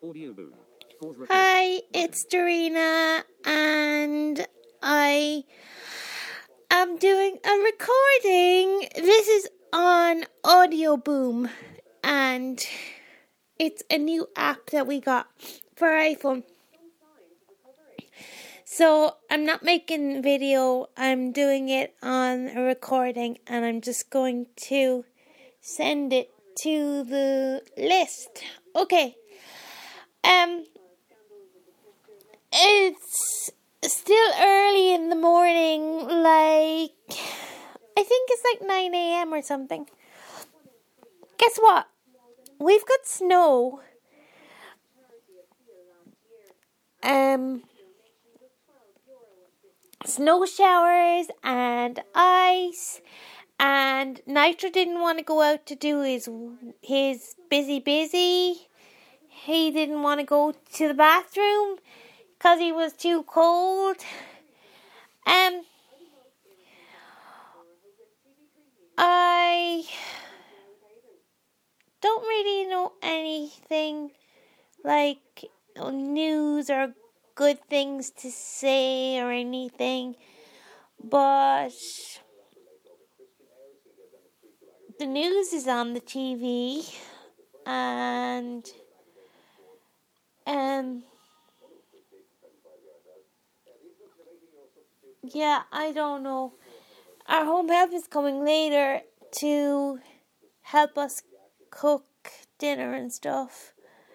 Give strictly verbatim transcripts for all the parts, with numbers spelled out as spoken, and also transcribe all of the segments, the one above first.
Hi, it's Dorina, and I am doing a recording. This is on Audio Boom, and it's a new app that we got for iPhone. So I'm not making video, I'm doing it on a recording, and I'm just going to send it to the list. Okay. Um, it's still early in the morning, like, I think it's like nine a.m. or something. Guess what? We've got snow. Um, snow showers and ice, and Nitro didn't want to go out to do his, his busy busy. He didn't want to go to the bathroom because he was too cold. Um, I don't really know anything like news or good things to say or anything, but the news is on the T V, and um. Yeah, I don't know. Our home help is coming later to help us cook dinner and stuff.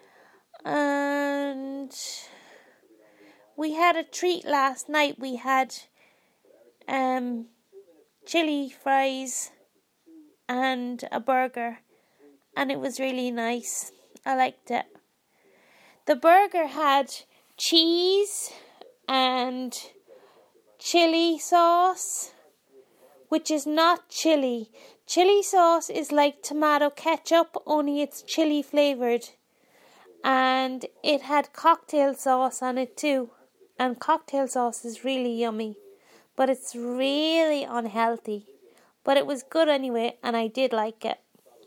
And we had a treat last night. We had um, chili fries and a burger. And it was really nice. I liked it. The burger had cheese and chili sauce, which is not chili. Chili sauce is like tomato ketchup, only it's chili flavoured. And it had cocktail sauce on it too. And cocktail sauce is really yummy, but it's really unhealthy. But it was good anyway, and I did like it.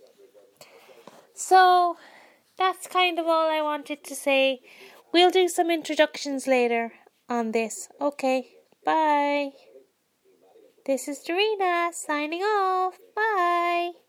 So that's kind of all I wanted to say. We'll do some introductions later on this. Okay. Bye. This is Dorina signing off. Bye.